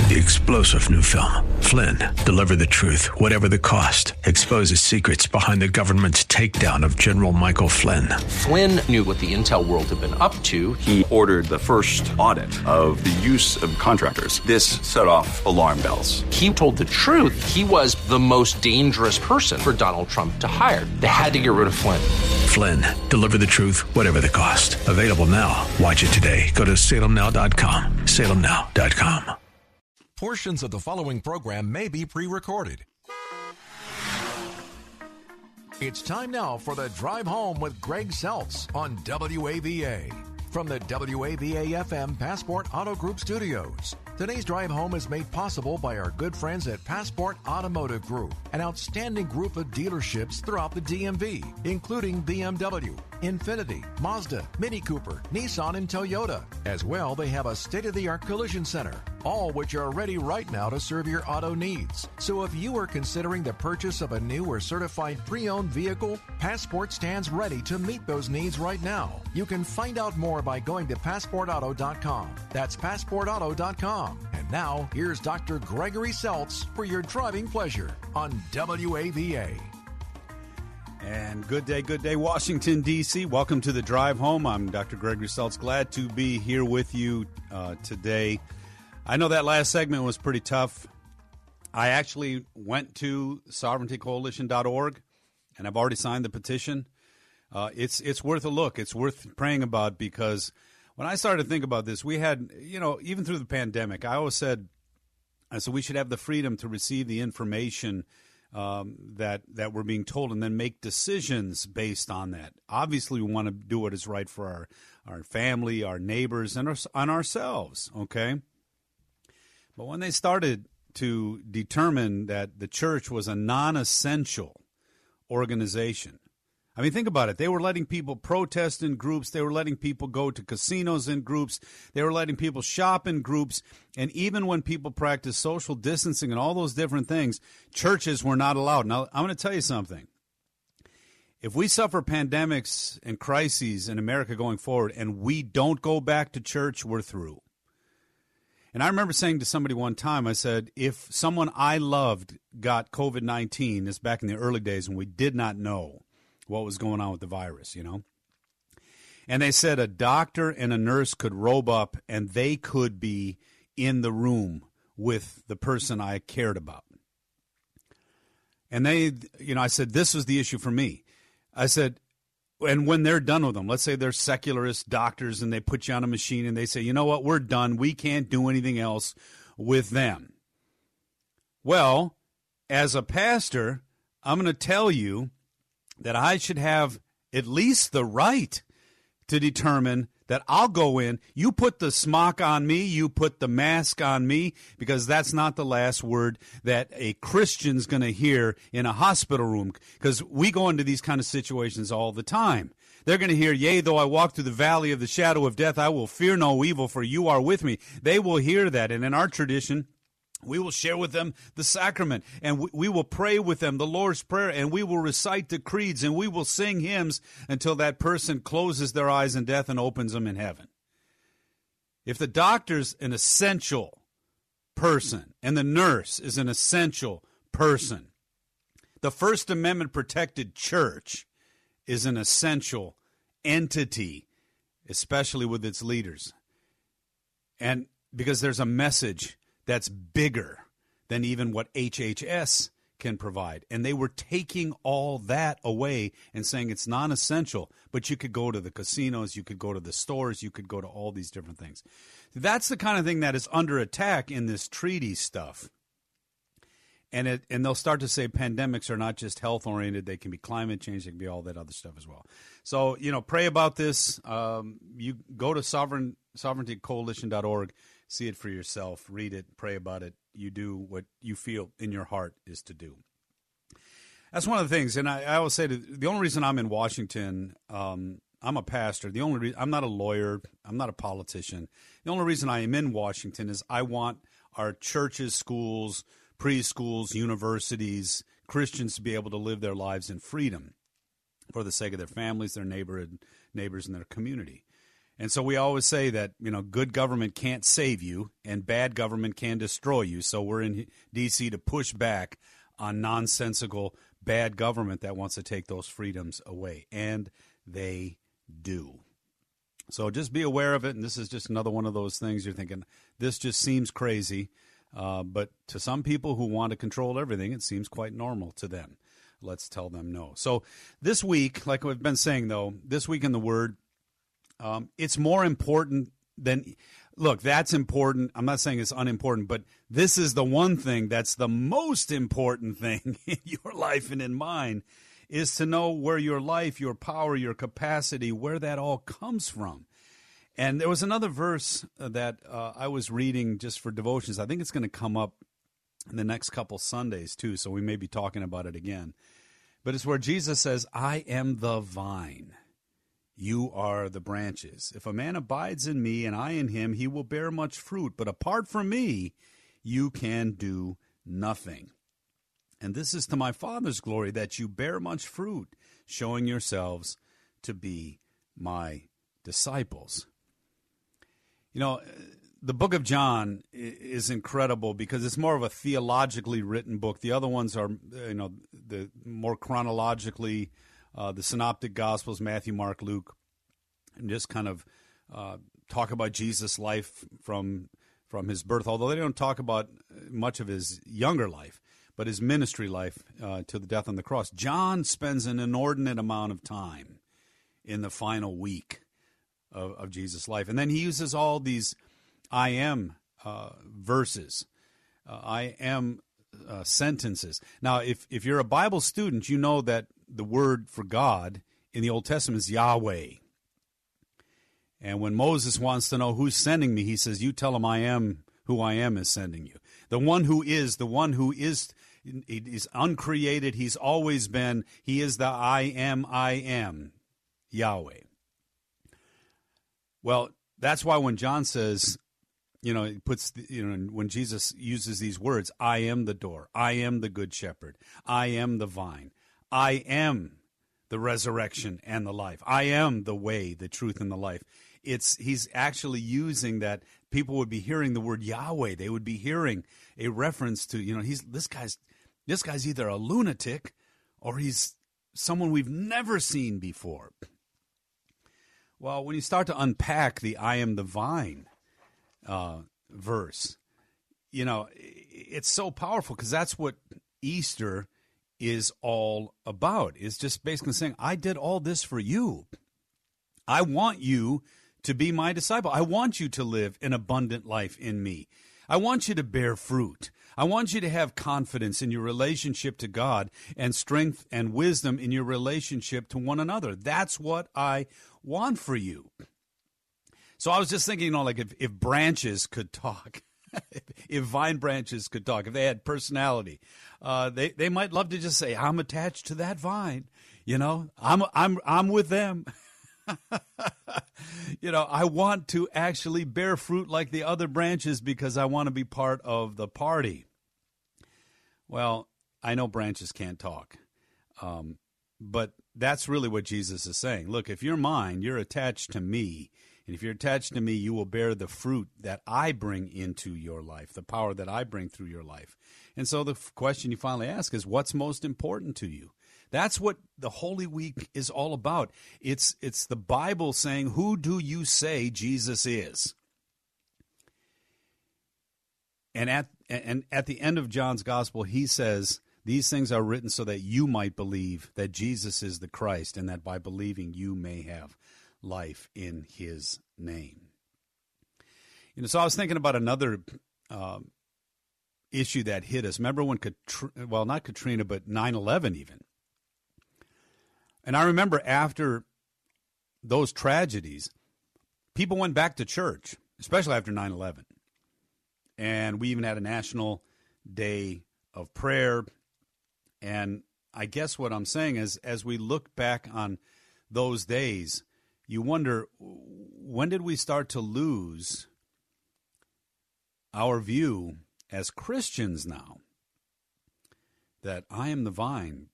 The explosive new film, Flynn, deliver the truth, whatever the cost, exposes secrets behind the government's takedown of General Michael Flynn. Flynn knew what the intel world had been up to. He ordered the first audit of the use of contractors. This set off alarm bells. He told the truth. He was the most dangerous person for Donald Trump to hire. They had to get rid of Flynn. Flynn, deliver the truth, whatever the cost. Available now. Watch it today. Go to salemnow.com. salemnow.com. Portions of the following program may be pre-recorded. It's time now for the Drive Home with Greg Seltz on WAVA. From the WAVA-FM Passport Auto Group studios. Today's Drive Home is made possible by our good friends at Passport Automotive Group, an outstanding group of dealerships throughout the DMV, including BMW, Infiniti, Mazda, Mini Cooper, Nissan, and Toyota. As well, they have a state-of-the-art collision center, all which are ready right now to serve your auto needs. So if you are considering the purchase of a new or certified pre-owned vehicle, Passport stands ready to meet those needs right now. You can find out more by going to PassportAuto.com. That's PassportAuto.com. And now, here's Dr. Gregory Seltz for your driving pleasure on WAVA. And good day, Washington, D.C. Welcome to the Drive Home. I'm Dr. Gregory Seltz. Glad to be here with you today. I know that last segment was pretty tough. I actually went to sovereigntycoalition.org, and I've already signed the petition. It's worth a look. It's worth praying about, because when I started to think about this, we had, even through the pandemic, I always said we should have the freedom to receive the information that we're being told and then make decisions based on that. Obviously, we want to do what is right for our family, our neighbors, and on ourselves, okay? But when they started to determine that the church was a non-essential organization, I mean, think about it. They were letting people protest in groups. They were letting people go to casinos in groups. They were letting people shop in groups. And even when people practice social distancing and all those different things, churches were not allowed. Now, I'm going to tell you something. If we suffer pandemics and crises in America going forward and we don't go back to church, we're through. And I remember saying to somebody one time, I said, if someone I loved got COVID-19, this back in the early days when we did not know what was going on with the virus, and they said a doctor and a nurse could robe up and they could be in the room with the person I cared about. And I said, this was the issue for me. I said, and when they're done with them, let's say they're secularist doctors and they put you on a machine and they say, you know what, we're done. We can't do anything else with them. Well, as a pastor, I'm going to tell you that I should have at least the right to determine that I'll go in, you put the smock on me, you put the mask on me, because that's not the last word that a Christian's going to hear in a hospital room, because we go into these kind of situations all the time. They're going to hear, yea, though I walk through the valley of the shadow of death, I will fear no evil, for you are with me. They will hear that, and in our tradition, we will share with them the sacrament, and we will pray with them the Lord's Prayer, and we will recite the creeds, and we will sing hymns until that person closes their eyes in death and opens them in heaven. If the doctor's an essential person and the nurse is an essential person, the First Amendment protected church is an essential entity, especially with its leaders. And because there's a message that's bigger than even what HHS can provide. And they were taking all that away and saying it's non-essential, but you could go to the casinos, you could go to the stores, you could go to all these different things. That's the kind of thing that is under attack in this treaty stuff. And they'll start to say pandemics are not just health-oriented. They can be climate change. They can be all that other stuff as well. So, pray about this. You go to sovereigntycoalition.org. See it for yourself. Read it. Pray about it. You do what you feel in your heart is to do. That's one of the things. And I always say the only reason I'm in Washington, I'm a pastor. The only reason I'm not a lawyer. I'm not a politician. The only reason I am in Washington is I want our churches, schools, preschools, universities, Christians to be able to live their lives in freedom for the sake of their families, their neighbors, and their community. And so we always say that, good government can't save you and bad government can destroy you. So we're in D.C. to push back on nonsensical bad government that wants to take those freedoms away. And they do. So just be aware of it. And this is just another one of those things you're thinking, this just seems crazy. But to some people who want to control everything, it seems quite normal to them. Let's tell them no. So this week, like we've been saying, though, this week in the Word, it's more important than – look, that's important. I'm not saying it's unimportant, but this is the one thing that's the most important thing in your life and in mine is to know where your life, your power, your capacity, where that all comes from. And there was another verse that I was reading just for devotions. I think it's going to come up in the next couple Sundays too, so we may be talking about it again. But it's where Jesus says, I am the vine. You are the branches. If a man abides in me and I in him, he will bear much fruit. But apart from me, you can do nothing. And this is to my Father's glory, that you bear much fruit, showing yourselves to be my disciples. The book of John is incredible because it's more of a theologically written book. The other ones are, the more chronologically, the synoptic gospels, Matthew, Mark, Luke, and just kind of talk about Jesus' life from his birth, although they don't talk about much of his younger life, but his ministry life to the death on the cross. John spends an inordinate amount of time in the final week of Jesus' life. And then he uses all these I am verses, I am sentences. Now, if you're a Bible student, you know that the word for God in the Old Testament is Yahweh. And when Moses wants to know who's sending me, he says, you tell him I am who I am is sending you. The one who is he's uncreated, he's always been, he is the I am, Yahweh. Well, that's why when John says, he puts, when Jesus uses these words, I am the door, I am the good shepherd, I am the vine, I am the resurrection and the life, I am the way, the truth, and the life. He's actually using that. People would be hearing the word Yahweh. They would be hearing a reference to, this guy's either a lunatic or he's someone we've never seen before. Well, when you start to unpack the I am the vine verse, it's so powerful because that's what Easter is all about. It's just basically saying, I did all this for you. I want you to be my disciple. I want you to live an abundant life in me. I want you to bear fruit. I want you to have confidence in your relationship to God and strength and wisdom in your relationship to one another. That's what I want for you. So I was just thinking, like if branches could talk, if vine branches could talk, if they had personality, they might love to just say, I'm attached to that vine. I'm with them. I want to actually bear fruit like the other branches because I want to be part of the party. Well, I know branches can't talk, but that's really what Jesus is saying. Look, if you're mine, you're attached to me. And if you're attached to me, you will bear the fruit that I bring into your life, the power that I bring through your life. And so the question you finally ask is, what's most important to you? That's what the Holy Week is all about. It's the Bible saying, who do you say Jesus is? And at the end of John's Gospel, he says, these things are written so that you might believe that Jesus is the Christ, and that by believing you may have life in his name. So I was thinking about another issue that hit us. Remember when, not Katrina, but 9/11 even. And I remember after those tragedies, people went back to church, especially after 9/11. And we even had a national day of prayer. And I guess what I'm saying is, as we look back on those days, you wonder, when did we start to lose our view as Christians now that I am the vine,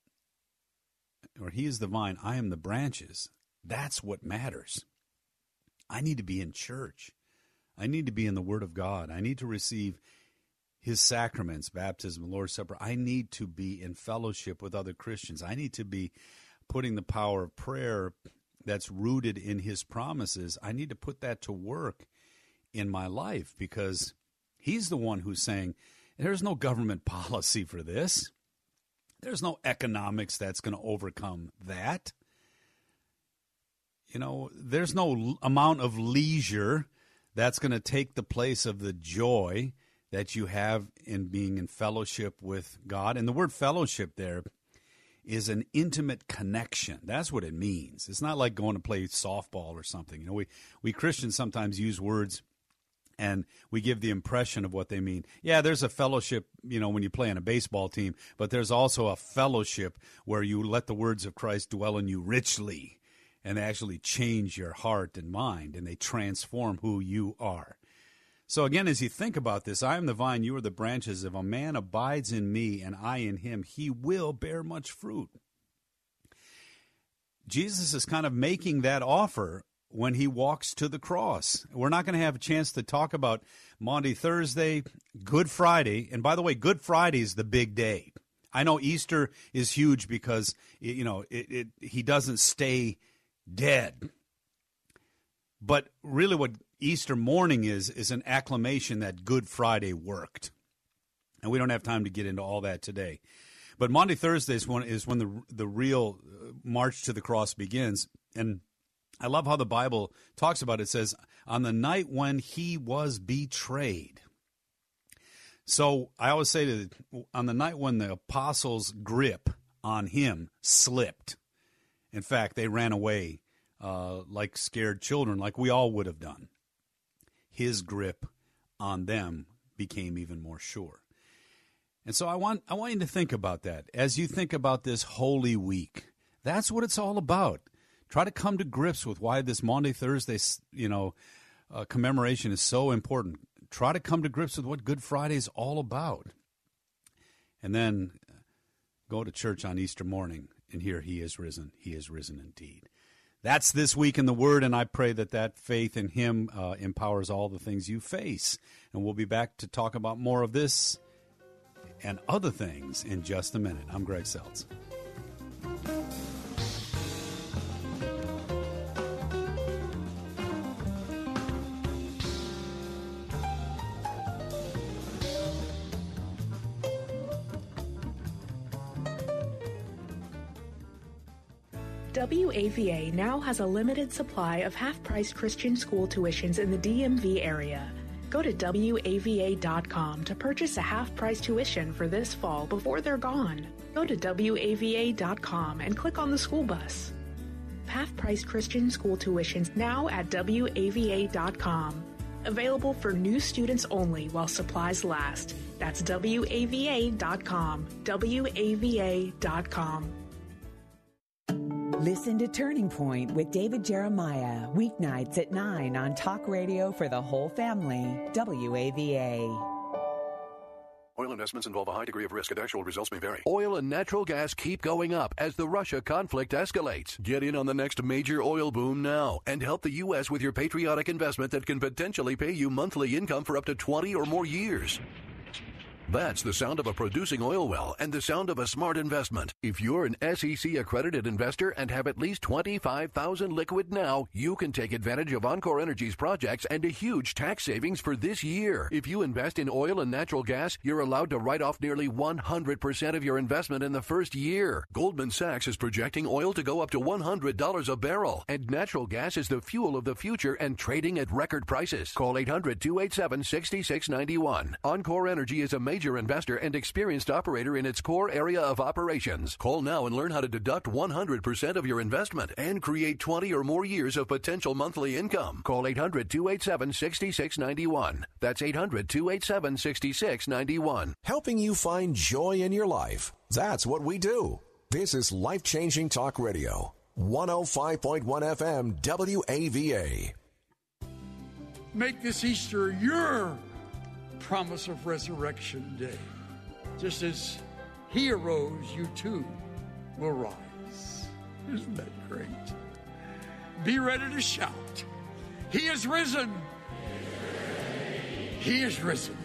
or he is the vine, I am the branches? That's what matters. I need to be in church. I need to be in the Word of God. I need to receive His sacraments, baptism, Lord's Supper. I need to be in fellowship with other Christians. I need to be putting the power of prayer that's rooted in His promises. I need to put that to work in my life, because He's the one who's saying, there's no government policy for this. There's no economics that's going to overcome that. You know, there's no amount of leisure that's going to take the place of the joy that you have in being in fellowship with God. And the word fellowship there is an intimate connection. That's what it means. It's not like going to play softball or something. You know, we Christians sometimes use words and we give the impression of what they mean. Yeah, there's a fellowship, you know, when you play on a baseball team, but there's also a fellowship where you let the words of Christ dwell in you richly, and they actually change your heart and mind, and they transform who you are. So again, as you think about this, I am the vine, you are the branches. If a man abides in me and I in him, he will bear much fruit. Jesus is kind of making that offer when he walks to the cross. We're not going to have a chance to talk about Maundy Thursday, Good Friday. And by the way, Good Friday is the big day. I know Easter is huge because, you know, he doesn't stay dead. But really what Easter morning is an acclamation that Good Friday worked. And we don't have time to get into all that today. But Maundy Thursday is when the real march to the cross begins. And I love how the Bible talks about it. It says, on the night when he was betrayed. So I always say on the night when the apostles' grip on him slipped. In fact, they ran away like scared children, like we all would have done. His grip on them became even more sure. And so I want you to think about that. As you think about this Holy Week, that's what it's all about. Try to come to grips with why this Maundy Thursday, commemoration is so important. Try to come to grips with what Good Friday is all about. And then go to church on Easter morning and hear He is risen. He is risen indeed. That's This Week in the Word, and I pray that faith in Him empowers all the things you face. And we'll be back to talk about more of this and other things in just a minute. I'm Greg Seltz. WAVA now has a limited supply of half-price Christian school tuitions in the DMV area. Go to WAVA.com to purchase a half-price tuition for this fall before they're gone. Go to WAVA.com and click on the school bus. Half-price Christian school tuitions now at WAVA.com. Available for new students only while supplies last. That's WAVA.com. WAVA.com. Listen to Turning Point with David Jeremiah, weeknights at 9 on Talk Radio for the whole family, WAVA. Oil investments involve a high degree of risk and actual results may vary. Oil and natural gas keep going up as the Russia conflict escalates. Get in on the next major oil boom now and help the U.S. with your patriotic investment that can potentially pay you monthly income for up to 20 or more years. That's the sound of a producing oil well and the sound of a smart investment. If you're an SEC-accredited investor and have at least $25,000 liquid now, you can take advantage of Encore Energy's projects and a huge tax savings for this year. If you invest in oil and natural gas, you're allowed to write off nearly 100% of your investment in the first year. Goldman Sachs is projecting oil to go up to $100 a barrel, and natural gas is the fuel of the future and trading at record prices. Call 800-287-6691. Encore Energy is a major investor and experienced operator in its core area of operations. Call now and learn how to deduct 100% of your investment and create 20 or more years of potential monthly income. Call 800-287-6691. That's 800-287-6691. Helping you find joy in your life. That's what we do. This is Life-Changing Talk Radio. 105.1 FM WAVA. Make this Easter your promise of resurrection day. Just as he arose, you too will rise. Isn't that great? Be ready to shout. He is risen. He is risen.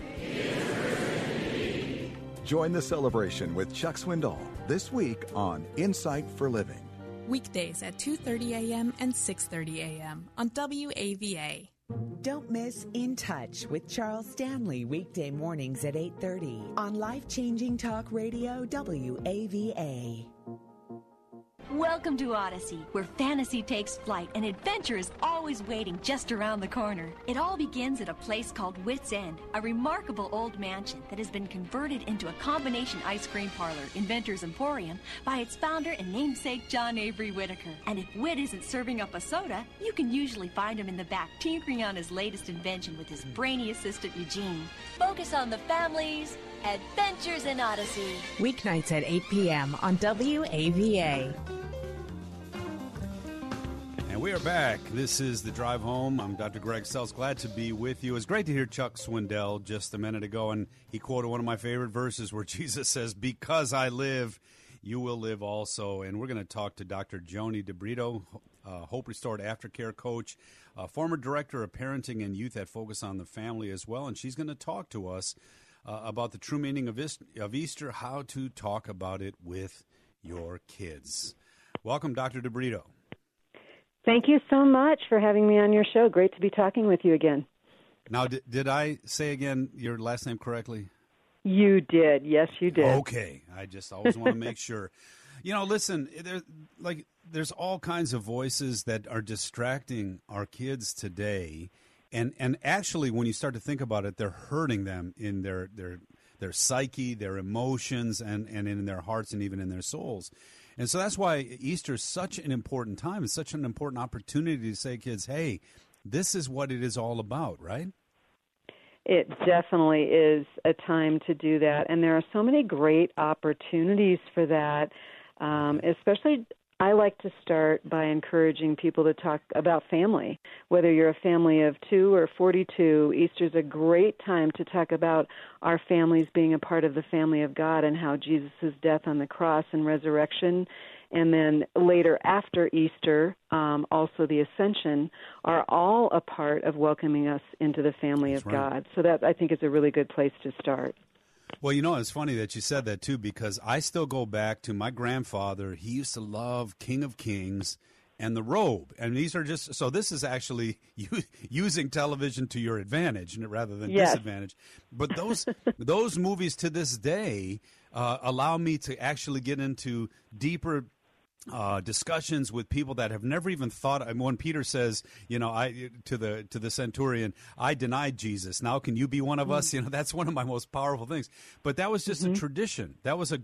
Join the celebration with Chuck Swindoll this week on Insight for Living. Weekdays at 2:30 a.m. and 6:30 a.m. on WAVA. Don't miss In Touch with Charles Stanley weekday mornings at 8:30 on Life-Changing Talk Radio WAVA. Welcome to Odyssey, where fantasy takes flight and adventure is always waiting just around the corner. It all begins at a place called Wit's End, a remarkable old mansion that has been converted into a combination ice cream parlor, Inventor's Emporium, by its founder and namesake John Avery Whitaker. And if Whit isn't serving up a soda, you can usually find him in the back tinkering on his latest invention with his brainy assistant Eugene. Focus on the families. Adventures in Odyssey. Weeknights at 8 p.m. on WAVA. And we are back. This is The Drive Home. I'm Dr. Greg Seltz. Glad to be with you. It was great to hear Chuck Swindoll just a minute ago, and he quoted one of my favorite verses where Jesus says, "Because I live, you will live also." And we're going to talk to Dr. Joni DeBrito, Hope Restored Aftercare coach, former director of parenting and youth at Focus on the Family as well, and she's going to talk to us about the true meaning of Easter, how to talk about it with your kids. Welcome, Dr. DeBrito. Thank you so much for having me on your show. Great to be talking with you again. Now, did I say again your last name correctly? You did. Yes, you did. Okay. I just always want to make sure. You know, listen, there's all kinds of voices that are distracting our kids today. And actually, when you start to think about it, they're hurting them in their psyche, their emotions, and in their hearts and even in their souls. And so that's why Easter is such an important time. It's such an important opportunity to say, kids, hey, this is what it is all about, right? It definitely is a time to do that. And there are so many great opportunities for that, especially I like to start by encouraging people to talk about family. Whether you're a family of 2 or 42, Easter's a great time to talk about our families being a part of the family of God and how Jesus' death on the cross and resurrection, and then later after Easter, also the Ascension, are all a part of welcoming us into the family of God. So that, I think, is a really good place to start. Well, you know, it's funny that you said that, too, because I still go back to my grandfather. He used to love King of Kings and The Robe. And these are just, so this is actually using television to your advantage rather than disadvantage. But those movies to this day allow me to actually get into deeper discussions with people that have never even thought. When Peter says, you know, to the centurion, I denied Jesus. Now can you be one of us? You know, that's one of my most powerful things. But that was just a tradition. That was a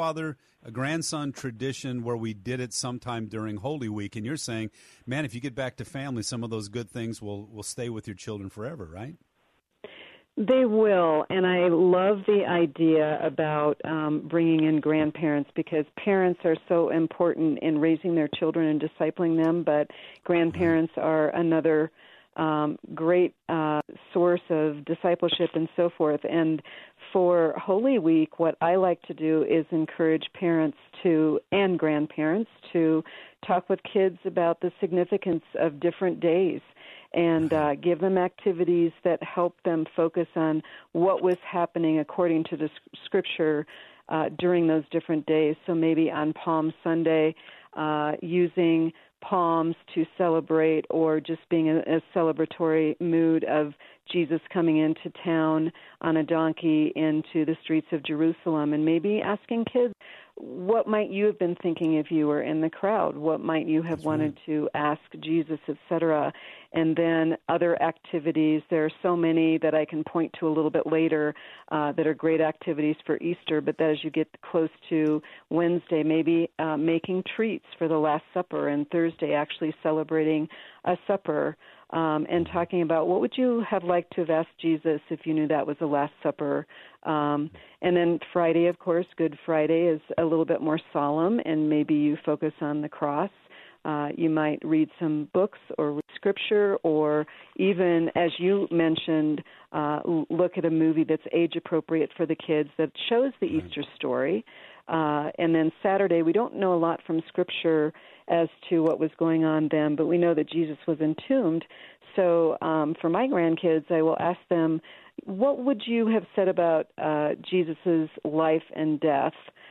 grandson tradition where we did it sometime during Holy Week. And you're saying, man, if you get back to family, some of those good things will stay with your children forever, right? They will, and I love the idea about bringing in grandparents, because parents are so important in raising their children and discipling them, but grandparents are another great source of discipleship and so forth. And for Holy Week, what I like to do is encourage parents and grandparents to talk with kids about the significance of different days, and give them activities that help them focus on what was happening according to the Scripture during those different days. So maybe on Palm Sunday, using palms to celebrate, or just being in a celebratory mood of Jesus coming into town on a donkey into the streets of Jerusalem, and maybe asking kids, what might you have been thinking if you were in the crowd? What might you have wanted to ask Jesus, etc.? And then other activities. There are so many that I can point to a little bit later that are great activities for Easter, but that as you get close to Wednesday, maybe making treats for the Last Supper, and Thursday actually celebrating a supper, and talking about what would you have liked to have asked Jesus if you knew that was the Last Supper. And then Friday, of course, Good Friday is a little bit more solemn, and maybe you focus on the cross. You might read some books or read Scripture, or even, as you mentioned, look at a movie that's age-appropriate for the kids that shows the Easter story. And then Saturday, we don't know a lot from Scripture as to what was going on then, but we know that Jesus was entombed. So for my grandkids, I will ask them, what would you have said about Jesus' life and death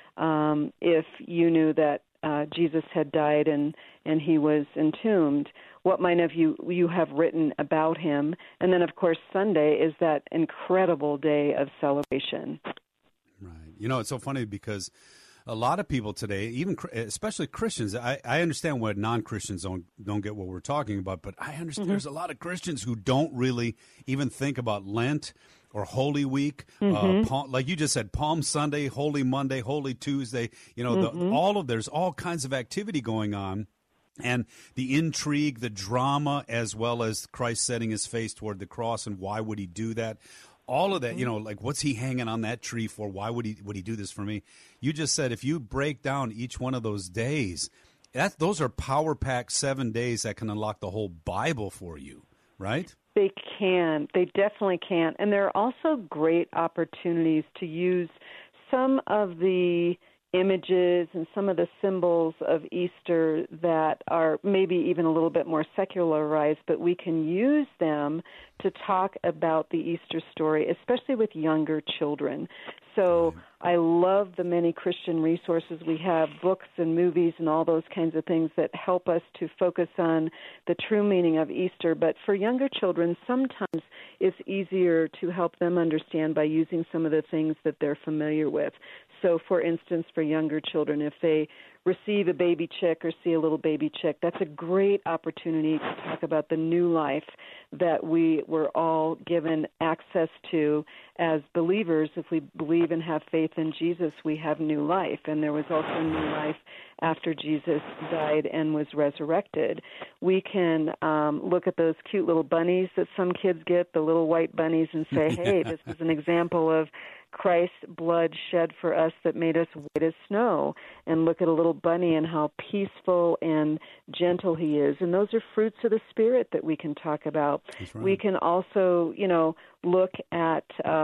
if you knew that Jesus had died and he was entombed? What might have you have written about him? And then, of course, Sunday is that incredible day of celebration. Right. You know, it's so funny because a lot of people today, even especially Christians, I understand what non-Christians don't get what we're talking about, but I understand there's a lot of Christians who don't really even think about Lent or Holy Week, like you just said, Palm Sunday, Holy Monday, Holy Tuesday. You know, there's all kinds of activity going on. And the intrigue, the drama, as well as Christ setting his face toward the cross, and why would he do that? All of that, you know, like what's he hanging on that tree for? Why would he do this for me? You just said if you break down each one of those days, those are power-packed 7 days that can unlock the whole Bible for you, right? They can. They definitely can. And there are also great opportunities to use some of the images and some of the symbols of Easter that are maybe even a little bit more secularized, but we can use them to talk about the Easter story, especially with younger children. So I love the many Christian resources we have, books and movies and all those kinds of things that help us to focus on the true meaning of Easter. But for younger children, sometimes it's easier to help them understand by using some of the things that they're familiar with. So, for instance, for younger children, if they receive a baby chick or see a little baby chick, that's a great opportunity to talk about the new life that we were all given access to as believers. If we believe and have faith in Jesus, we have new life. And there was also new life after Jesus died and was resurrected. We can look at those cute little bunnies that some kids get, the little white bunnies, and say, hey, this is an example of Christ's blood shed for us that made us white as snow, and look at a little bunny and how peaceful and gentle he is. And those are fruits of the Spirit that we can talk about. That's right. We can also, look at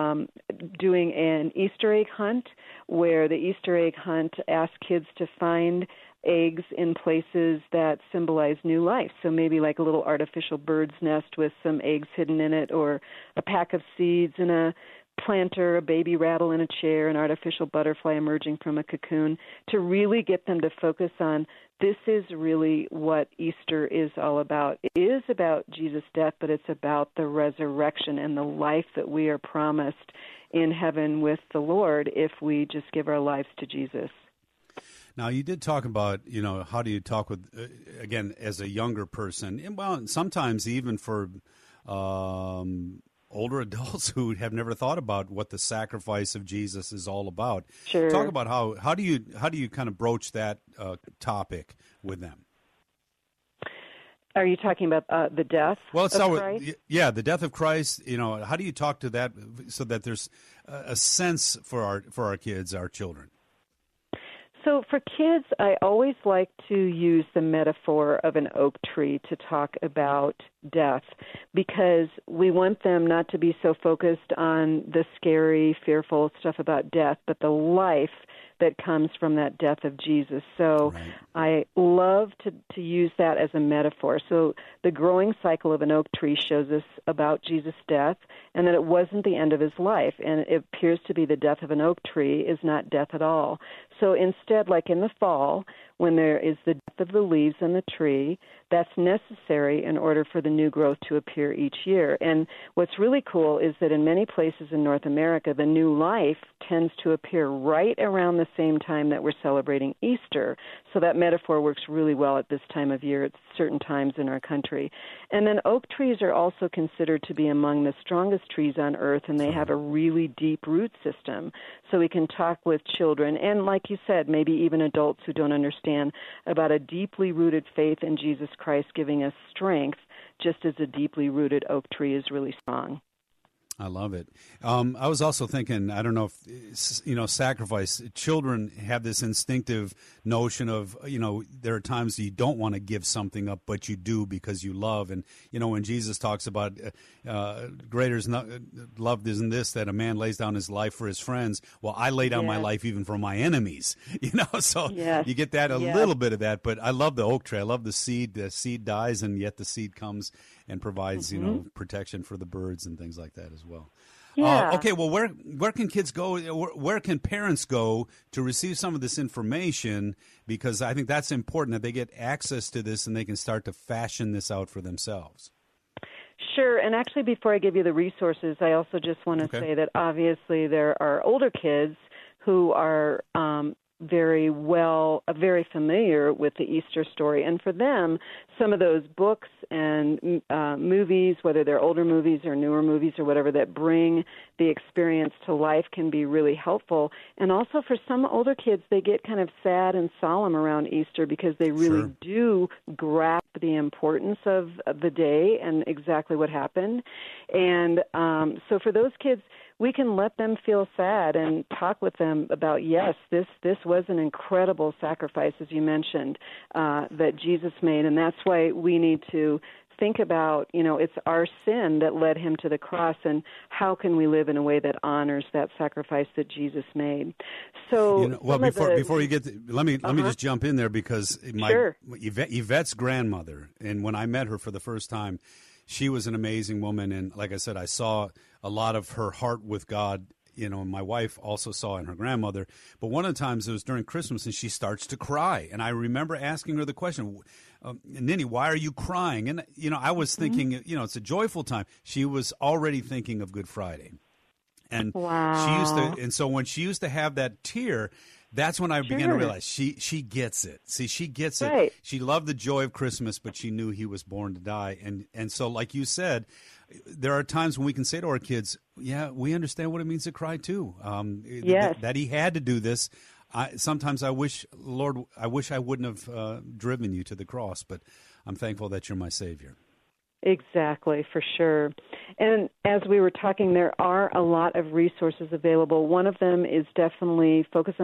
doing an Easter egg hunt, where the Easter egg hunt asks kids to find eggs in places that symbolize new life. So maybe like a little artificial bird's nest with some eggs hidden in it, or a pack of seeds in a planter, a baby rattle in a chair, an artificial butterfly emerging from a cocoon, to really get them to focus on this is really what Easter is all about. It is about Jesus' death, but it's about the resurrection and the life that we are promised in heaven with the Lord if we just give our lives to Jesus. Now, you did talk about, how do you talk with, again, as a younger person, and well, sometimes even for older adults who have never thought about what the sacrifice of Jesus is all about. Sure. Talk about how do you kind of broach that topic with them? Are you talking about the death of Christ? Yeah, the death of Christ. How do you talk to that so that there's a sense for our kids, our children? So for kids, I always like to use the metaphor of an oak tree to talk about death, because we want them not to be so focused on the scary, fearful stuff about death, but the life that comes from that death of Jesus. So right. I love to use that as a metaphor. So the growing cycle of an oak tree shows us about Jesus' death, and that it wasn't the end of his life. And it appears to be the death of an oak tree is not death at all. So instead, like in the fall, when there is the death of the leaves on the tree, that's necessary in order for the new growth to appear each year. And what's really cool is that in many places in North America, the new life tends to appear right around the same time that we're celebrating Easter. So that metaphor works really well at this time of year at certain times in our country. And then oak trees are also considered to be among the strongest trees on earth, and they have a really deep root system. So we can talk with children, and like you said, maybe even adults who don't understand, about a deeply rooted faith in Jesus Christ giving us strength, just as a deeply rooted oak tree is really strong. I love it. I was also thinking, I don't know if, sacrifice. Children have this instinctive notion of, there are times you don't want to give something up, but you do because you love. And, when Jesus talks about greater love isn't this, that a man lays down his life for his friends. Well, I lay down my life even for my enemies, so you get that little bit of that. But I love the oak tree. I love the seed. The seed dies, and yet the seed comes and provides, protection for the birds and things like that as well. Yeah. Okay, well, where can kids go? Where can parents go to receive some of this information? Because I think that's important, that they get access to this and they can start to fashion this out for themselves. Sure, and actually before I give you the resources, I also just want to say that obviously there are older kids who are very familiar with the Easter story. And for them, some of those books and movies, whether they're older movies or newer movies or whatever, that bring the experience to life can be really helpful. And also for some older kids, they get kind of sad and solemn around Easter because they really do grasp the importance of the day and exactly what happened. And so for those kids, we can let them feel sad and talk with them about, yes, this was an incredible sacrifice, as you mentioned, that Jesus made. And that's why we need to think about, it's our sin that led him to the cross, and how can we live in a way that honors that sacrifice that Jesus made. So, before you get let me just jump in there, because Yvette's grandmother, and when I met her for the first time, she was an amazing woman, and like I said, I saw a lot of her heart with God. My wife also saw in her grandmother. But one of the times it was during Christmas, and she starts to cry. And I remember asking her the question, Ninny, why are you crying? And, I was thinking, it's a joyful time. She was already thinking of Good Friday. And so when she used to have that tear, that's when I began to realize she gets it. See, she gets it. She loved the joy of Christmas, but she knew he was born to die. And so, like you said, there are times when we can say to our kids, yeah, we understand what it means to cry too. That he had to do this. Sometimes I wish, Lord, I wouldn't have driven you to the cross, but I'm thankful that you're my Savior. Exactly, for sure. And as we were talking, there are a lot of resources available. One of them is definitely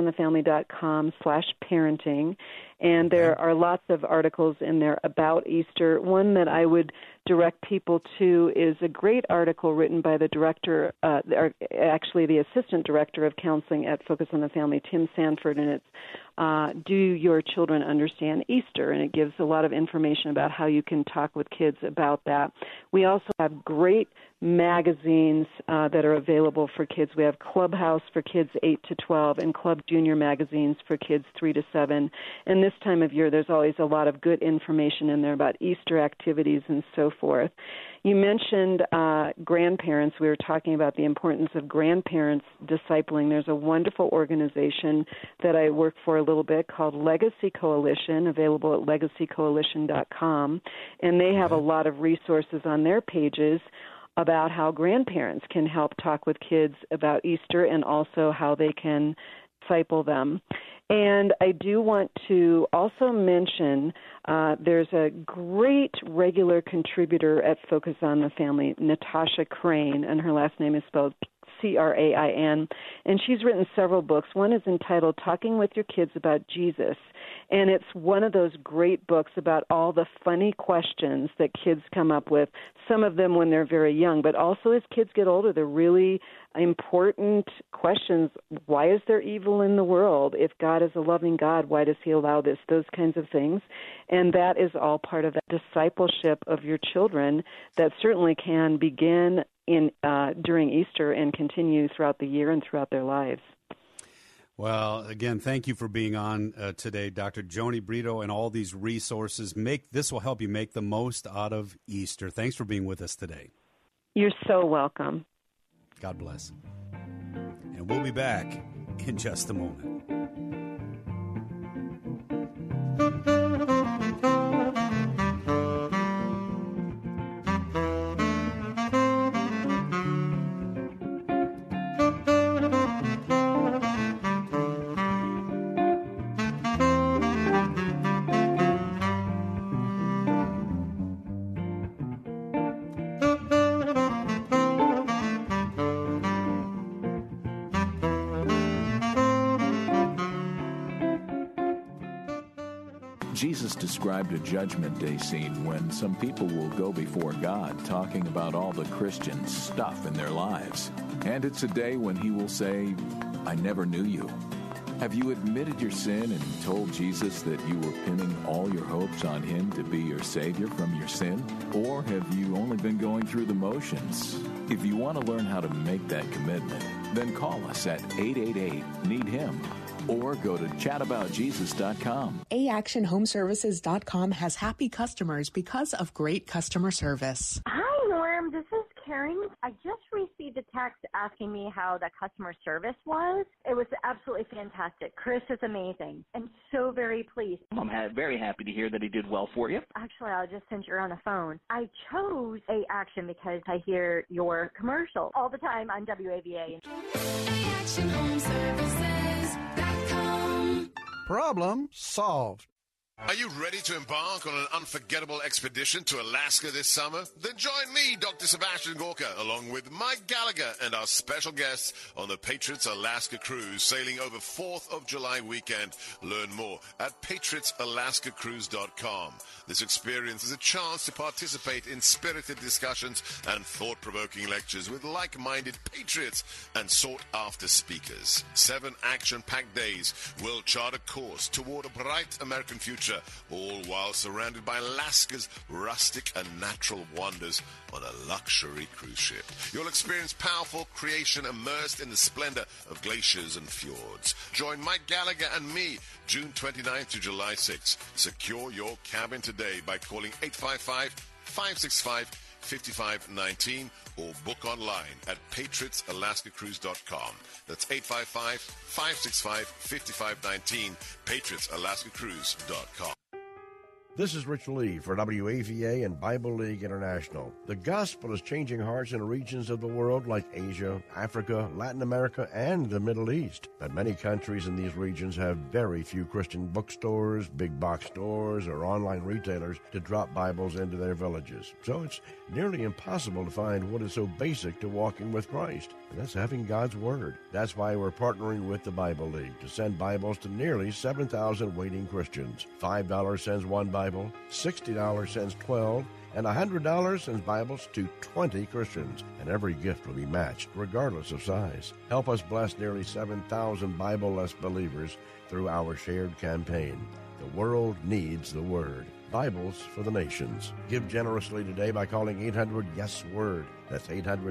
focusonthefamily.com/parenting, and there are lots of articles in there about Easter. One that I would direct people to is a great article written by the director, actually the assistant director of counseling at Focus on the Family, Tim Sanford, and it's Do Your Children Understand Easter? And it gives a lot of information about how you can talk with kids about that. We also have great magazines that are available for kids. We have Clubhouse for kids 8 to 12 and Club Junior magazines for kids 3 to 7. And this time of year, there's always a lot of good information in there about Easter activities and so forth. You mentioned grandparents. We were talking about the importance of grandparents discipling. There's a wonderful organization that I work for a little bit called Legacy Coalition, available at legacycoalition.com. And they have a lot of resources on their pages about how grandparents can help talk with kids about Easter and also how they can disciple them. And I do want to also mention there's a great regular contributor at Focus on the Family, Natasha Crane, and her last name is spelled Crain, and she's written several books. One is entitled Talking with Your Kids About Jesus, and it's one of those great books about all the funny questions that kids come up with, some of them when they're very young, but also as kids get older, they're really important questions. Why is there evil in the world? If God is a loving God, why does he allow this? Those kinds of things. And that is all part of the discipleship of your children that certainly can begin during Easter and continue throughout the year and throughout their lives. Well, again, thank you for being on today, Dr. Joni Brito, and all these resources. This will help you make the most out of Easter. Thanks for being with us today. You're so welcome. God bless. And we'll be back in just a moment. Jesus described a judgment day scene when some people will go before God talking about all the Christian stuff in their lives. And it's a day when he will say, I never knew you. Have you admitted your sin and told Jesus that you were pinning all your hopes on him to be your Savior from your sin? Or have you only been going through the motions? If you want to learn how to make that commitment, then call us at 888-NEED-HIM or go to chataboutjesus.com. AActionHomeservices.com has happy customers because of great customer service. Hi, Norm. This is Karen. I just received a text asking me how the customer service was. It was absolutely fantastic. Chris is amazing and so very pleased. I'm very happy to hear that he did well for you. Actually, I'll just since you're on the phone, I chose A-Action because I hear your commercial all the time on WAVA. AActionHomeservices.com. Problem solved. Are you ready to embark on an unforgettable expedition to Alaska this summer? Then join me, Dr. Sebastian Gorka, along with Mike Gallagher and our special guests on the Patriots Alaska Cruise, sailing over 4th of July weekend. Learn more at patriotsalaskacruise.com. This experience is a chance to participate in spirited discussions and thought-provoking lectures with like-minded patriots and sought-after speakers. 7 action-packed days will chart a course toward a bright American future, all while surrounded by Alaska's rustic and natural wonders on a luxury cruise ship. You'll experience powerful creation immersed in the splendor of glaciers and fjords. Join Mike Gallagher and me June 29th to July 6th. Secure your cabin today by calling 855-565-5519 or book online at patriotsalaskacruise.com. That's 855-565-5519, patriotsalaskacruise.com. This is Rich Lee for WAVA and Bible League International. The gospel is changing hearts in regions of the world like Asia, Africa, Latin America, and the Middle East. But many countries in these regions have very few Christian bookstores, big box stores, or online retailers to drop Bibles into their villages. So it's nearly impossible to find what is so basic to walking with Christ, and that's having God's Word. That's why we're partnering with the Bible League to send Bibles to nearly 7,000 waiting Christians. $5 sends one Bible, $60 sends 12, and $100 sends Bibles to 20 Christians, and every gift will be matched regardless of size. Help us bless nearly 7,000 Bible-less believers through our shared campaign. The world needs the Word. Bibles for the nations. Give generously today by calling 800-YES-WORD. That's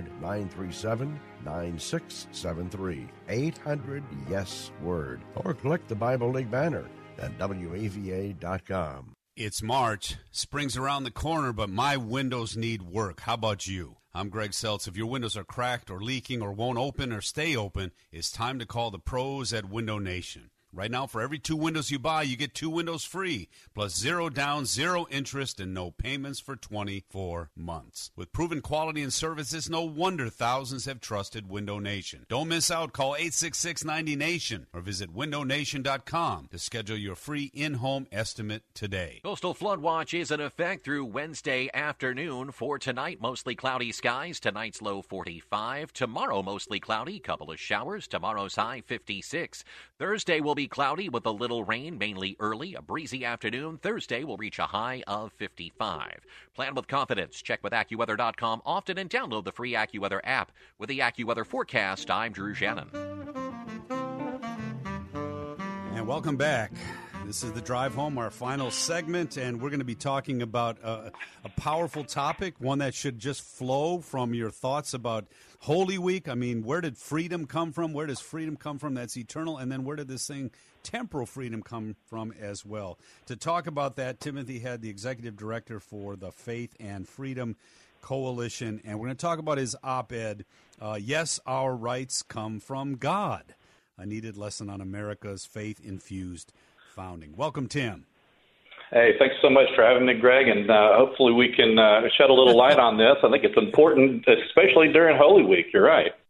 800-937-9673. 800-YES-WORD. Or click the Bible League banner at WAVA.com. It's March. Spring's around the corner, but my windows need work. How about you? I'm Greg Seltz. If your windows are cracked or leaking or won't open or stay open, it's time to call the pros at Window Nation. Right now, for every 2 windows you buy, you get 2 windows free, plus 0 down, 0 interest, and no payments for 24 months. With proven quality and service, it's no wonder thousands have trusted Window Nation. Don't miss out. Call 866-90-NATION or visit windownation.com to schedule your free in-home estimate today. Coastal flood watch is in effect through Wednesday afternoon. For tonight, mostly cloudy skies. Tonight's low 45. Tomorrow, mostly cloudy. Couple of showers. Tomorrow's high 56. Thursday will be cloudy with a little rain, mainly early. A breezy afternoon. Thursday will reach a high of 55. Plan with confidence. Check with AccuWeather.com often and download the free AccuWeather app. With the AccuWeather forecast, I'm Drew Shannon. And welcome back. This is the Drive Home, our final segment, and we're going to be talking about a powerful topic, one that should just flow from your thoughts about Holy Week. I mean, where did freedom come from? Where does freedom come from? That's eternal. And then where did this thing, temporal freedom, come from as well? To talk about that, Timothy Head, the executive director for the Faith and Freedom Coalition, and we're going to talk about his op-ed, Yes, Our Rights Come from God, a needed lesson on America's faith-infused founding. Welcome, Tim. Hey, thanks so much for having me, Greg, and hopefully we can shed a little light on this. I think it's important, especially during Holy Week. You're right.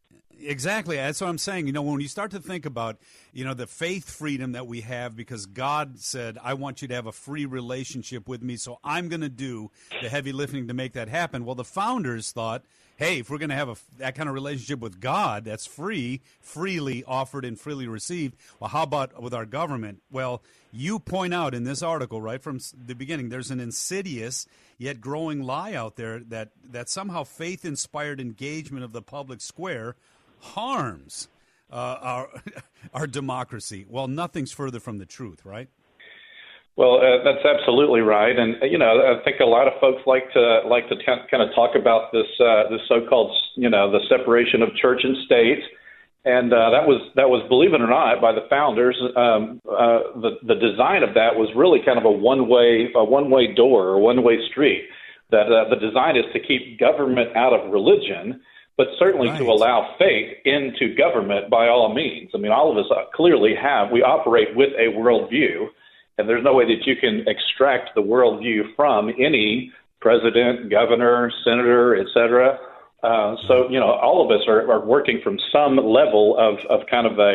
Exactly. That's what I'm saying. When you start to think about, the faith freedom that we have because God said, I want you to have a free relationship with me, so I'm going to do the heavy lifting to make that happen. Well, the founders thought, hey, if we're going to have that kind of relationship with God that's freely offered and freely received, well, how about with our government? Well, you point out in this article right from the beginning, there's an insidious yet growing lie out there that somehow faith-inspired engagement of the public square harms our democracy. Well, nothing's further from the truth, right? Well, that's absolutely right, and I think a lot of folks like to kind of talk about this so-called the separation of church and state, and that was, believe it or not, by the founders. The design of that was really kind of a one-way door or one-way street. That the design is to keep government out of religion, but certainly to allow faith into government by all means. I mean, all of us clearly we operate with a worldview. And there's no way that you can extract the worldview from any president, governor, senator, et cetera. So, all of us are working from some level of kind of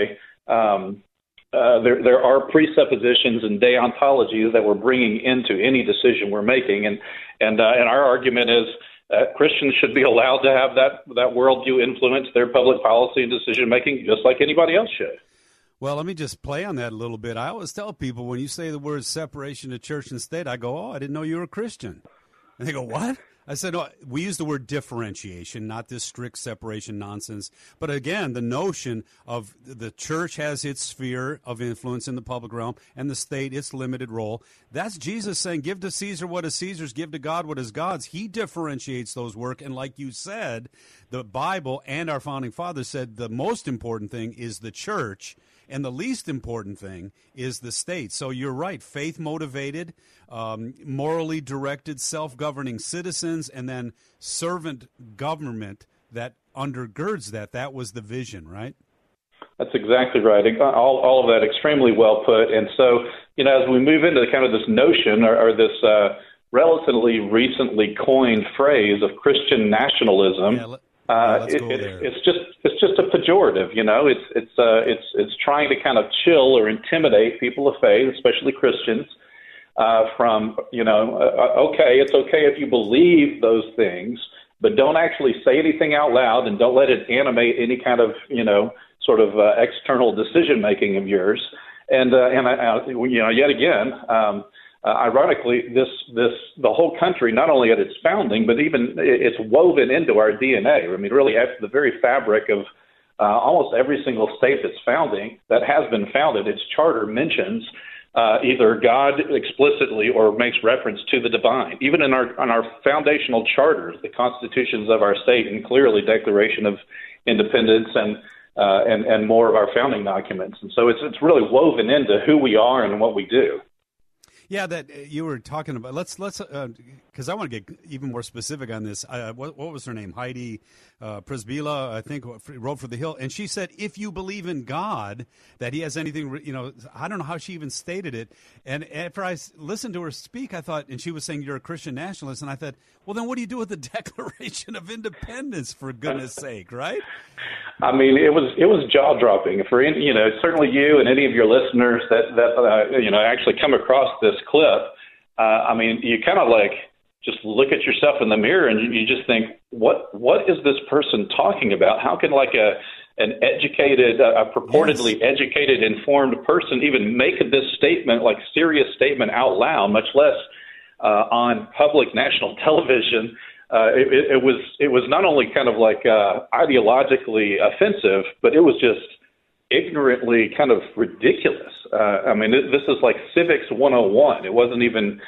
there are presuppositions and deontologies that we're bringing into any decision we're making. And our argument is Christians should be allowed to have that worldview influence their public policy and decision making just like anybody else should. Well, let me just play on that a little bit. I always tell people when you say the word separation of church and state, I go, I didn't know you were a Christian. And they go, what? I said, we use the word differentiation, not this strict separation nonsense. But again, the notion of the church has its sphere of influence in the public realm and the state its limited role. That's Jesus saying, give to Caesar what is Caesar's, give to God what is God's. He differentiates those work. And like you said, the Bible and our founding fathers said the most important thing is the church. And the least important thing is the state. So you're right, faith-motivated, morally directed, self-governing citizens, and then servant government that undergirds that. That was the vision, right? That's exactly right. All of that extremely well put. And so, as we move into kind of this notion or this relatively recently coined phrase of Christian nationalism, it's just a pejorative, It's trying to kind of chill or intimidate people of faith, especially Christians, from okay, it's okay if you believe those things, but don't actually say anything out loud and don't let it animate any kind of sort of external decision making of yours. And yet again. Ironically, the whole country, not only at its founding, but even it's woven into our DNA. I mean, really, at the very fabric of almost every single state that has been founded, its charter mentions either God explicitly or makes reference to the divine. Even on our foundational charters, the constitutions of our state, and clearly Declaration of Independence and more of our founding documents. And so it's really woven into who we are and what we do. Yeah, that you were talking about. Let's because I want to get even more specific on this. What was her name? Heidi Prisbilla, I think, wrote for The Hill, and she said, "If you believe in God, that He has anything." I don't know how she even stated it. And after I listened to her speak, I thought, and she was saying, "You're a Christian nationalist," and I thought, well, then what do you do with the Declaration of Independence? For goodness' sake, right? I mean, it was jaw dropping for certainly you and any of your listeners that actually come across this clip. I mean, you kind of just look at yourself in the mirror and you just think, what is this person talking about? How can an educated, purportedly educated, informed person even make this statement, serious statement out loud, much less on public national television? It was not only kind of ideologically offensive, but it was just ignorantly kind of ridiculous. I mean, this is like civics 101. It wasn't even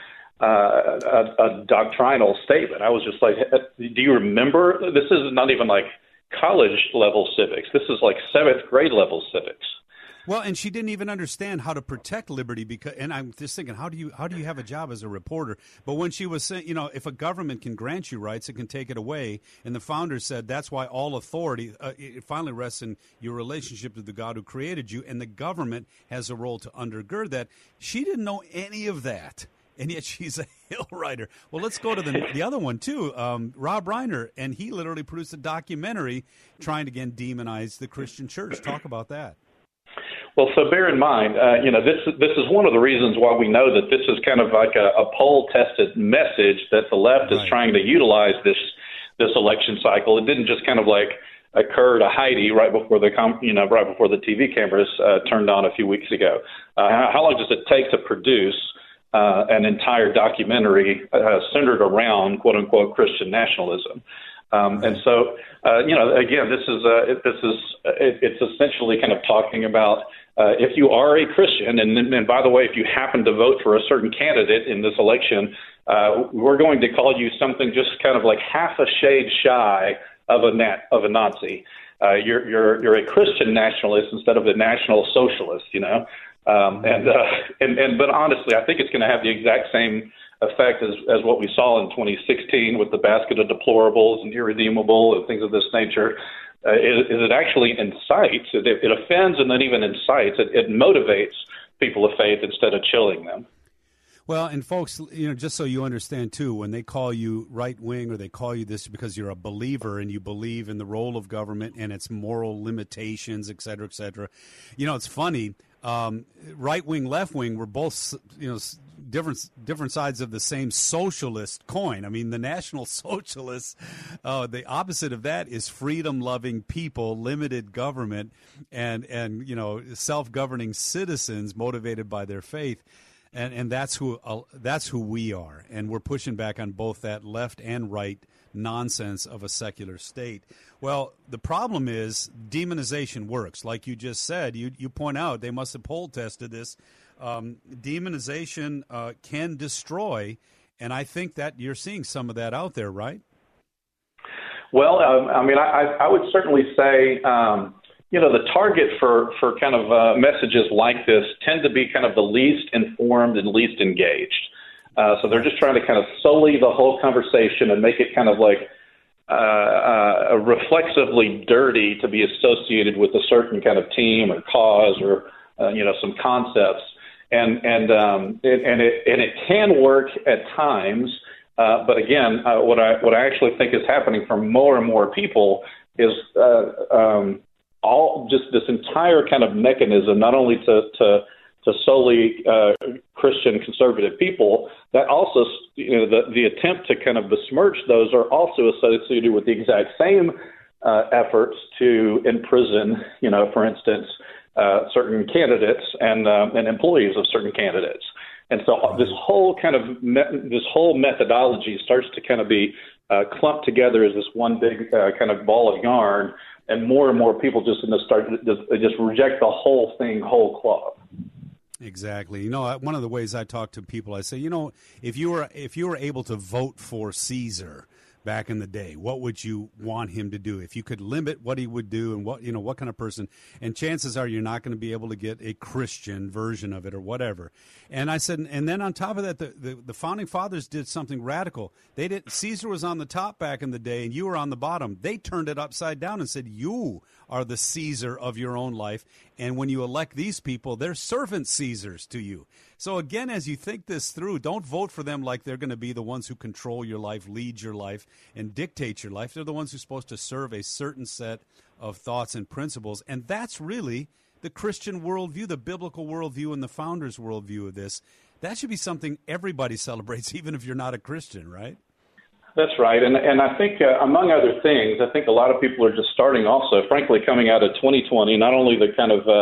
a doctrinal statement. I was just like, do you remember? This is not even college level civics. This is 7th grade level civics. Well, and she didn't even understand how to protect liberty and I'm just thinking, how do you have a job as a reporter? But when she was saying, if a government can grant you rights, it can take it away. And the founders said that's why all authority, it finally rests in your relationship to the God who created you, and the government has a role to undergird that. She didn't know any of that. and yet she's a Hill writer. Well, let's go to the other one, too, Rob Reiner, and he literally produced a documentary trying to, again, demonize the Christian church. Talk about that. Well, so bear in mind, this is one of the reasons why we know that this is kind of like a poll-tested message that the left is trying to utilize this election cycle. It didn't just kind of like occur to Heidi right before the TV cameras turned on a few weeks ago. How long does it take to produce an entire documentary centered around "quote unquote" Christian nationalism? And so, again, it's essentially kind of talking about if you are a Christian, and by the way, if you happen to vote for a certain candidate in this election, we're going to call you something just kind of like half a shade shy of a Nazi. You're a Christian nationalist instead of a national socialist, but honestly, I think it's going to have the exact same effect as what we saw in 2016 with the basket of deplorables and irredeemable and things of this nature. It actually incites, it offends and then even incites, it motivates people of faith instead of chilling them. Well, and folks, just so you understand, too, when they call you right-wing or they call you this because you're a believer and you believe in the role of government and its moral limitations, et cetera, it's funny. Right-wing, left-wing were both, different sides of the same socialist coin. I mean, the National Socialists, the opposite of that is freedom-loving people, limited government, and self-governing citizens motivated by their faith. And that's who we are, and we're pushing back on both that left and right nonsense of a secular state. Well, the problem is demonization works. Like you just said, you point out they must have poll tested this. Demonization can destroy, and I think that you're seeing some of that out there, right? Well, I would certainly say. The target for kind of messages like this tend to be kind of the least informed and least engaged. So they're just trying to kind of sully the whole conversation and make it kind of like reflexively dirty to be associated with a certain kind of team or cause or some concepts. And it can work at times, but again, what I actually think is happening for more and more people is all just this entire kind of mechanism, not only to solely Christian conservative people, that also, the attempt to kind of besmirch those are also associated with the exact same efforts to imprison, for instance, certain candidates and employees of certain candidates. And so this whole methodology starts to kind of be clumped together as this one big kind of ball of yarn. And more people just reject the whole thing, whole cloth. Exactly. One of the ways I talk to people, I say, if you were able to vote for Caesar back in the day, what would you want him to do? If you could limit what he would do and what kind of person, and chances are you're not going to be able to get a Christian version of it or whatever. And I said, and then on top of that, the founding fathers did something radical. Caesar was on the top back in the day and you were on the bottom. They turned it upside down and said, you are the Caesar of your own life. And when you elect these people, they're servant Caesars to you. So again, as you think this through, don't vote for them like they're going to be the ones who control your life, lead your life, and dictate your life. They're the ones who are supposed to serve a certain set of thoughts and principles. And that's really the Christian worldview, the biblical worldview, and the founders' worldview of this. That should be something everybody celebrates, even if you're not a Christian, right? That's right. And I think, among other things, I think a lot of people are just starting also, frankly, coming out of 2020, not only the kind of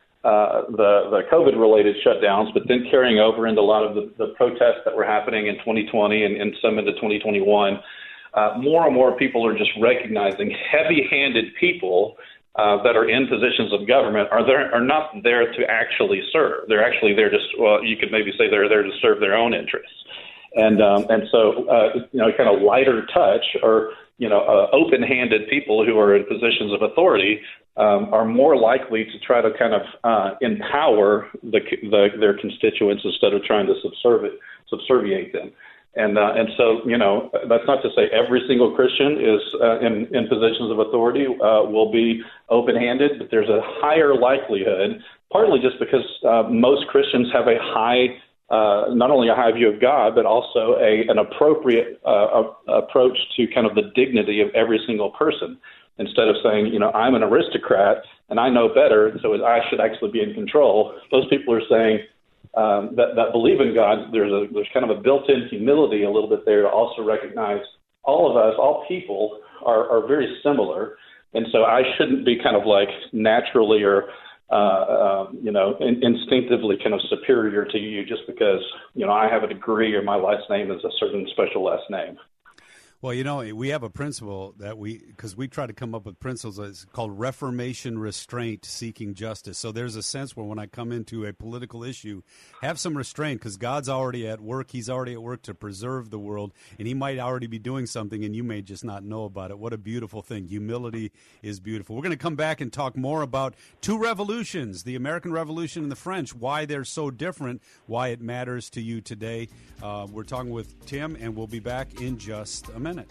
the COVID-related shutdowns, but then carrying over into a lot of the protests that were happening in 2020 and some into 2021. More and more people are just recognizing heavy-handed people that are in positions of government are not there to actually serve. They're actually there you could maybe say they're there to serve their own interests. And so kind of lighter touch or, open-handed people who are in positions of authority are more likely to try to kind of empower their constituents instead of trying to subserviate them. And so, that's not to say every single Christian is in positions of authority will be open-handed, but there's a higher likelihood, partly just because most Christians have a high not only a high view of God, but also an appropriate approach to kind of the dignity of every single person. Instead of saying, I'm an aristocrat and I know better, so I should actually be in control. Those people are saying that believe in God. There's kind of a built-in humility a little bit there to also recognize all of us, all people are very similar, and so I shouldn't be kind of like naturally or instinctively kind of superior to you just because I have a degree or my last name is a certain special last name. Well, we have a principle that because we try to come up with principles. It's called reformation restraint, seeking justice. So there's a sense where when I come into a political issue, have some restraint because God's already at work. He's already at work to preserve the world, and he might already be doing something, and you may just not know about it. What a beautiful thing. Humility is beautiful. We're going to come back and talk more about two revolutions, the American Revolution and the French, why they're so different, why it matters to you today. We're talking with Tim, and we'll be back in just a minute.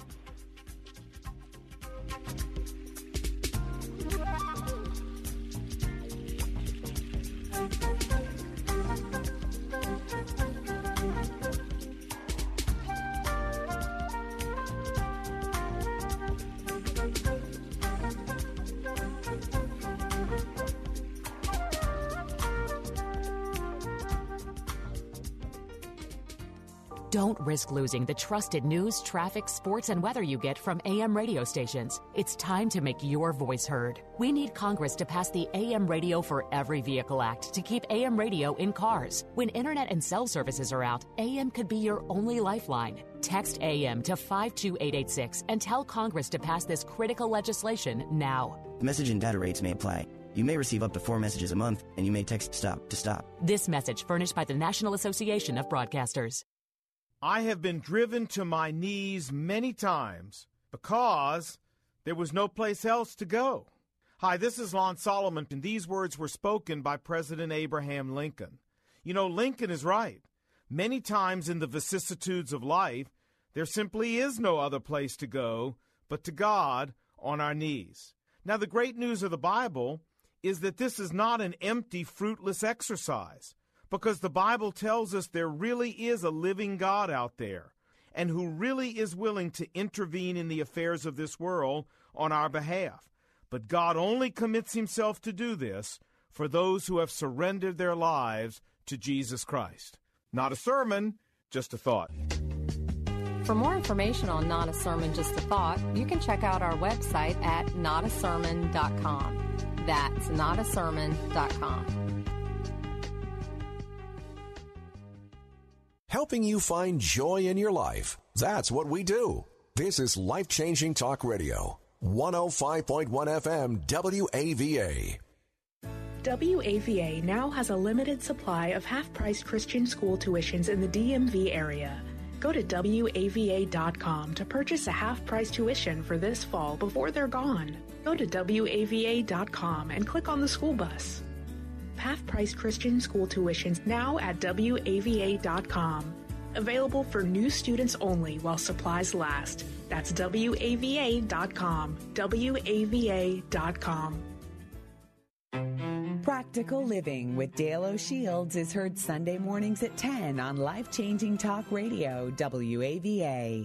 Don't risk losing the trusted news, traffic, sports, and weather you get from AM radio stations. It's time to make your voice heard. We need Congress to pass the AM Radio for Every Vehicle Act to keep AM radio in cars. When internet and cell services are out, AM could be your only lifeline. Text AM to 52886 and tell Congress to pass this critical legislation now. Message and data rates may apply. You may receive up to 4 messages a month, and you may text STOP to stop. This message furnished by the National Association of Broadcasters. I have been driven to my knees many times because there was no place else to go. Hi, this is Lon Solomon, and these words were spoken by President Abraham Lincoln. Lincoln is right. Many times in the vicissitudes of life, there simply is no other place to go but to God on our knees. Now, the great news of the Bible is that this is not an empty, fruitless exercise, because the Bible tells us there really is a living God out there and who really is willing to intervene in the affairs of this world on our behalf. But God only commits himself to do this for those who have surrendered their lives to Jesus Christ. Not a sermon, just a thought. For more information on Not a Sermon, Just a Thought, you can check out our website at notasermon.com. That's notasermon.com. Helping you find joy in your life. That's what we do. This is Life-Changing Talk Radio. 105.1 FM WAVA. WAVA now has a limited supply of half-price Christian school tuitions in the DMV area. Go to WAVA.com to purchase a half-price tuition for this fall before they're gone. Go to WAVA.com and click on the school bus. Half-price Christian school tuitions now at WAVA.com. Available for new students only while supplies last. That's WAVA.com. WAVA.com. Practical Living with Dale O'Shields is heard Sunday mornings at 10 on Life-Changing Talk Radio, WAVA.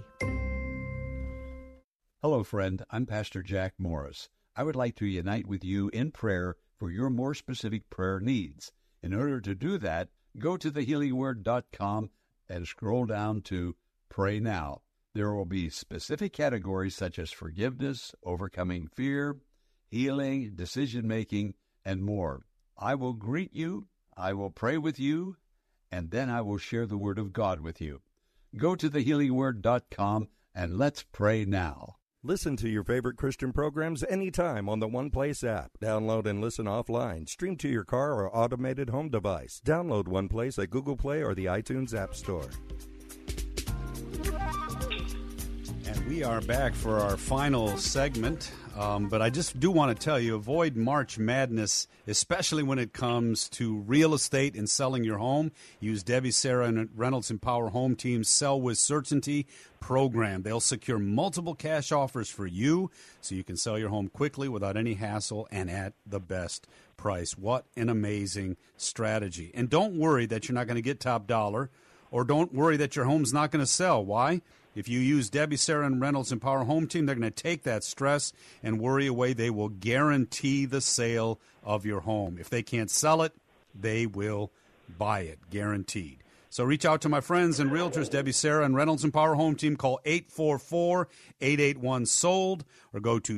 Hello, friend. I'm Pastor Jack Morris. I would like to unite with you in prayer for your more specific prayer needs. In order to do that, go to thehealingword.com and scroll down to Pray Now. There will be specific categories such as forgiveness, overcoming fear, healing, decision-making, and more. I will greet you, I will pray with you, and then I will share the Word of God with you. Go to thehealingword.com and let's pray now. Listen to your favorite Christian programs anytime on the One Place app. Download and listen offline. Stream to your car or automated home device. Download One Place at Google Play or the iTunes App Store. And we are back for our final segment. But I just do want to tell you, avoid March Madness, especially when it comes to real estate and selling your home. Use Debbie, Sarah, and Reynolds Empower Home Team's Sell with Certainty program. They'll secure multiple cash offers for you so you can sell your home quickly without any hassle and at the best price. What an amazing strategy. And don't worry that you're not going to get top dollar, or don't worry that your home's not going to sell. Why? If you use Debbie, Sarah, and Reynolds Empower Home Team, they're going to take that stress and worry away. They will guarantee the sale of your home. If they can't sell it, they will buy it, guaranteed. So reach out to my friends and realtors, Debbie, Sarah, and Reynolds Empower Home Team. Call 844-881-SOLD or go to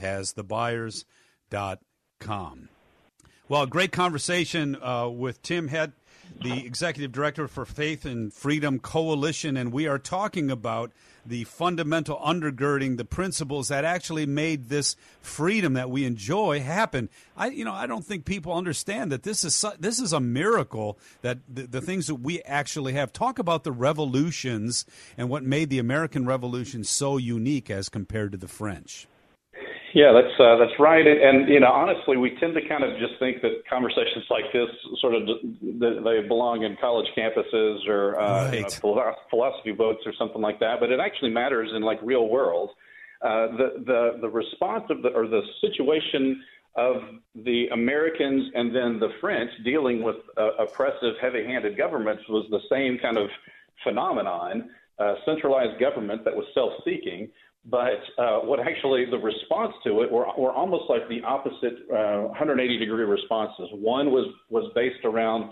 DebbieHasTheBuyers.com. Well, great conversation with Tim Head, the Executive Director for Faith and Freedom Coalition, and we are talking about the fundamental undergirding, the principles that actually made this freedom that we enjoy happen. I don't think people understand that this is a miracle, that the things that we actually have. Talk about the revolutions and what made the American Revolution so unique as compared to the French. Yeah, that's right. And honestly, we tend to kind of just think that conversations like this sort of they belong in college campuses or philosophy books or something like that. But it actually matters in like real world. The response of the situation of the Americans and then the French dealing with oppressive, heavy-handed governments was the same kind of phenomenon, centralized government that was self-seeking. But what actually the response to it were almost like the opposite 180-degree responses. One was based around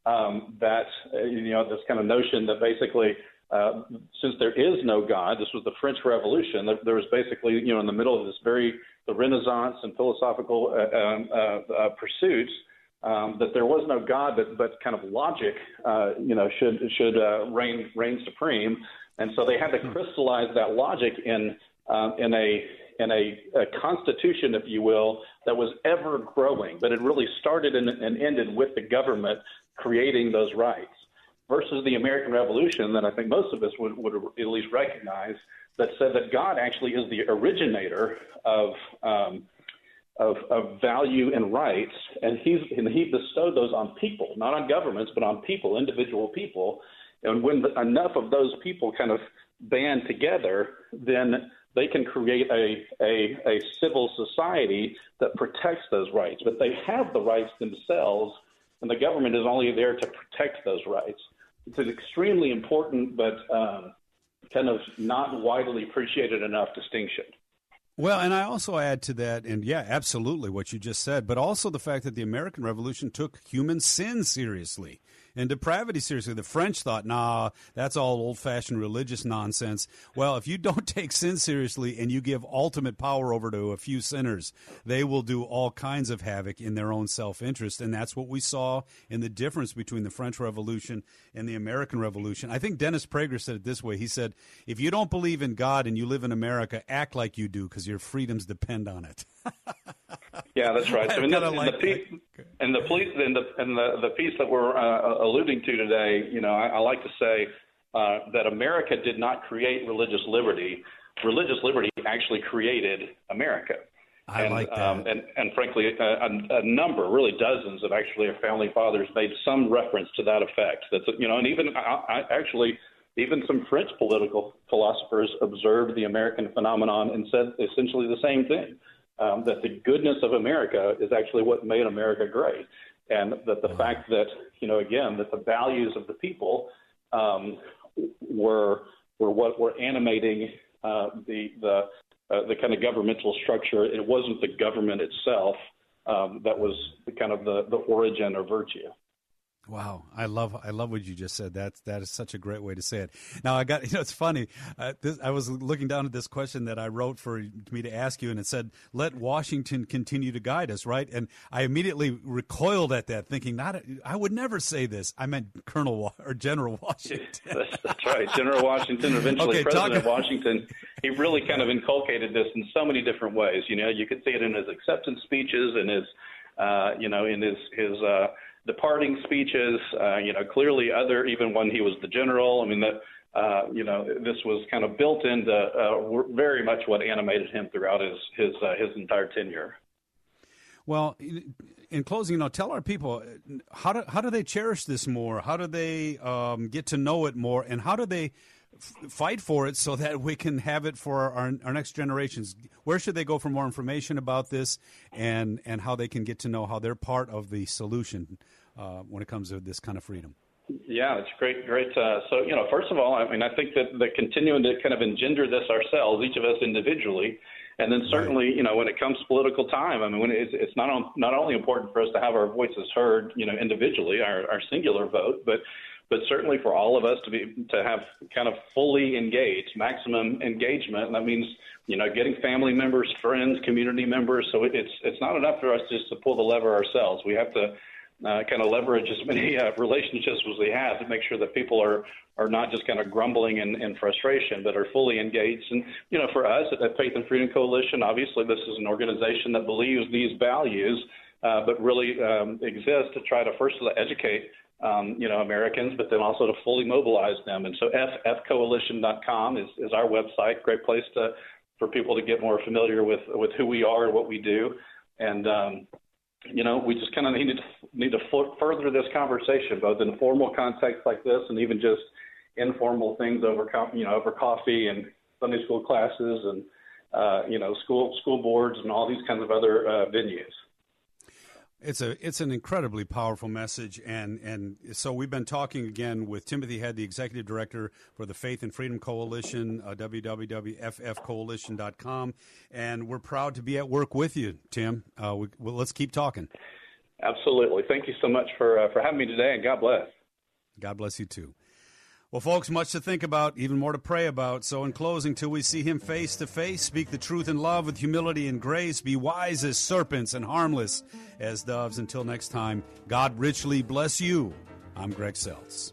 this kind of notion that basically since there is no God, this was the French Revolution. There was basically in the middle of this the Renaissance and philosophical pursuits that there was no God, but kind of logic should reign supreme. And so they had to crystallize that logic in a constitution, if you will, that was ever growing, but it really started and ended with the government creating those rights. Versus the American Revolution, that I think most of us would at least recognize, that said that God actually is the originator of value and rights, and he bestowed those on people, not on governments, but on people, individual people. And when enough of those people kind of band together, then they can create a civil society that protects those rights. But they have the rights themselves, and the government is only there to protect those rights. It's an extremely important but kind of not widely appreciated enough distinction. Well, and I also add to that, and yeah, absolutely what you just said, but also the fact that the American Revolution took human sin seriously and depravity seriously. The French thought, nah, that's all old-fashioned religious nonsense. Well, if you don't take sin seriously and you give ultimate power over to a few sinners, they will do all kinds of havoc in their own self-interest, and that's what we saw in the difference between the French Revolution and the American Revolution. I think Dennis Prager said it this way. He said, if you don't believe in God and you live in America, act like you do because your freedoms depend on it. Yeah, that's right. I mean, the piece that we're alluding to today, I like to say that America did not create religious liberty. Religious liberty actually created America. I like that. And frankly, a number, really dozens of actually our founding fathers made some reference to that effect. That's and even some French political philosophers observed the American phenomenon and said essentially the same thing. That the goodness of America is actually what made America great, and that the fact that again that the values of the people were what were animating the kind of governmental structure. It wasn't the government itself that was the kind of the origin or virtue. Wow, I love what you just said. That is such a great way to say it. Now I got it's funny. I was looking down at this question that I wrote for me to ask you, and it said, "Let Washington continue to guide us." Right, and I immediately recoiled at that, thinking, I would never say this. I meant General Washington. That's right, General Washington. Eventually, President Washington. He really kind of inculcated this in so many different ways. You could see it in his acceptance speeches and his his departing speeches, clearly even when he was the general. I mean, this was kind of built into very much what animated him throughout his entire tenure. Well, in closing, tell our people, how do they cherish this more? How do they get to know it more? And how do they fight for it so that we can have it for our next generations. Where should they go for more information about this and how they can get to know how they're part of the solution when it comes to this kind of freedom? Yeah, it's great. So, first of all, I mean, I think that the continuing to kind of engender this ourselves, each of us individually, and then certainly, when it comes to political time, I mean, when it's not only important for us to have our voices heard, individually, our singular vote, but certainly for all of us to have kind of fully engaged, maximum engagement. And that means, getting family members, friends, community members. So it's not enough for us just to pull the lever ourselves. We have to kind of leverage as many relationships as we have to make sure that people are not just kind of grumbling in frustration, but are fully engaged. And, for us at Faith and Freedom Coalition, obviously this is an organization that believes these values, but really exists to try to first educate Americans, but then also to fully mobilize them. And so ffcoalition.com is our website, great place for people to get more familiar with who we are and what we do. And, we just kind of need to further this conversation, both in formal context like this and even just informal things over coffee and Sunday school classes and, school boards and all these kinds of other venues. It's an incredibly powerful message, and so we've been talking again with Timothy Head, the Executive Director for the Faith and Freedom Coalition, www.ffcoalition.com, and we're proud to be at work with you, Tim. Let's keep talking. Absolutely. Thank you so much for having me today, and God bless. God bless you, too. Well, folks, much to think about, even more to pray about. So in closing, till we see him face to face, speak the truth in love with humility and grace, be wise as serpents and harmless as doves. Until next time, God richly bless you. I'm Greg Seltz.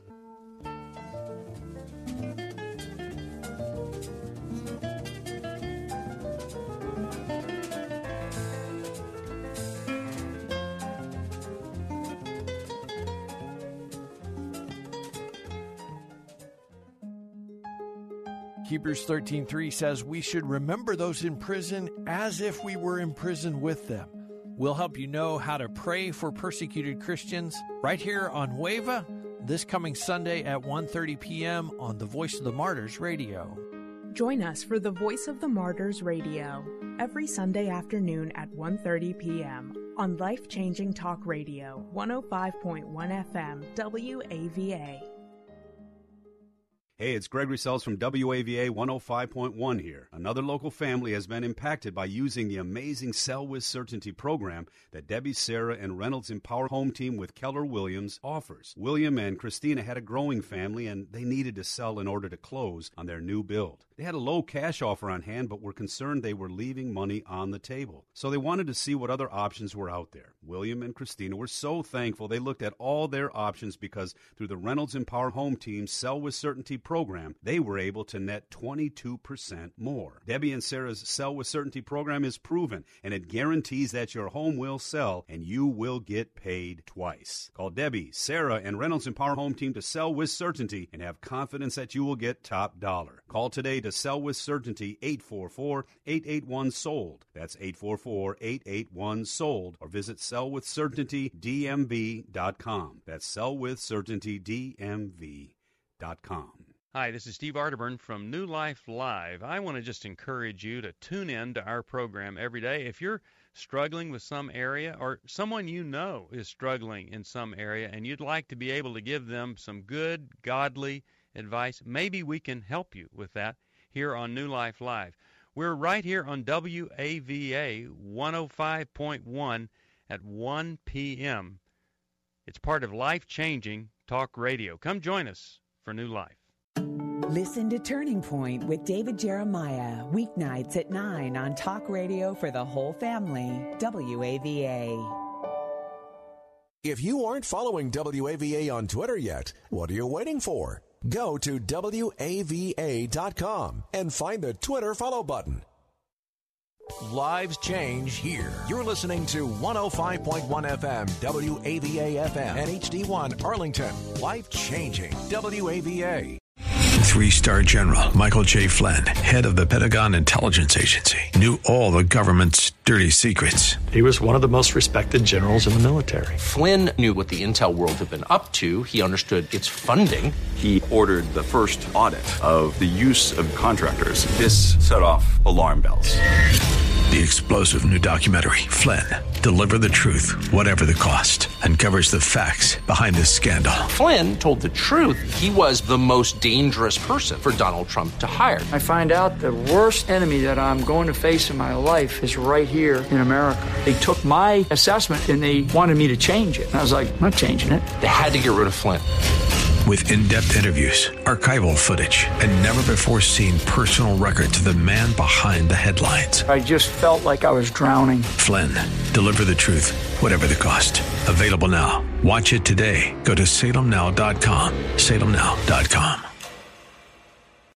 Hebrews 13:3 says we should remember those in prison as if we were in prison with them. We'll help you know how to pray for persecuted Christians right here on WAVA this coming Sunday at 1:30 p.m. on the Voice of the Martyrs Radio. Join us for the Voice of the Martyrs Radio every Sunday afternoon at 1:30 p.m. on Life Changing Talk Radio, 105.1 FM, WAVA. Hey, it's Gregory Sells from WAVA 105.1 here. Another local family has been impacted by using the amazing Sell with Certainty program that Debbie, Sarah, and Reynolds Empower Home Team with Keller Williams offers. William and Christina had a growing family, and they needed to sell in order to close on their new build. They had a low cash offer on hand, but were concerned they were leaving money on the table. So they wanted to see what other options were out there. William and Christina were so thankful they looked at all their options because through the Reynolds Empower Home Team's Sell with Certainty program, they were able to net 22% more. Debbie and Sarah's Sell with Certainty program is proven, and it guarantees that your home will sell and you will get paid twice. Call Debbie, Sarah, and Reynolds Empower Home Team to sell with certainty and have confidence that you will get top dollar. Call today to sell with certainty, 844-881-SOLD. That's 844-881-SOLD, or visit sellwithcertaintydmv.com. That's sellwithcertaintydmv.com. Hi, this is Steve Arterburn from New Life Live. I want to just encourage you to tune in to our program every day. If you're struggling with some area or someone you know is struggling in some area and you'd like to be able to give them some good, godly advice, maybe we can help you with that here on New Life Live. We're right here on WAVA 105.1 at 1 p.m. It's part of Life Changing Talk Radio. Come join us for New Life. Listen to Turning Point with David Jeremiah, weeknights at 9 on Talk Radio for the whole family, WAVA. If you aren't following WAVA on Twitter yet, what are you waiting for? Go to WAVA.com and find the Twitter follow button. Lives change here. You're listening to 105.1 FM, WAVA FM, and HD1 Arlington. Life changing, WAVA. 3-star general Michael J. Flynn, head of the Pentagon Intelligence Agency, knew all the government's dirty secrets. He was one of the most respected generals in the military. Flynn knew what the intel world had been up to. He understood its funding. He ordered the first audit of the use of contractors. This set off alarm bells. The explosive new documentary, Flynn, Deliver the Truth, Whatever the Cost, uncovers the facts behind this scandal. Flynn told the truth. He was the most dangerous person for Donald Trump to hire. I find out the worst enemy that I'm going to face in my life is right here in America. They took my assessment and they wanted me to change it. And I was like, I'm not changing it. They had to get rid of Flynn. With in-depth interviews, archival footage, and never-before-seen personal records of the man behind the headlines. I just felt like I was drowning. Flynn, Deliver the Truth, Whatever the Cost. Available now. Watch it today. Go to salemnow.com. salemnow.com.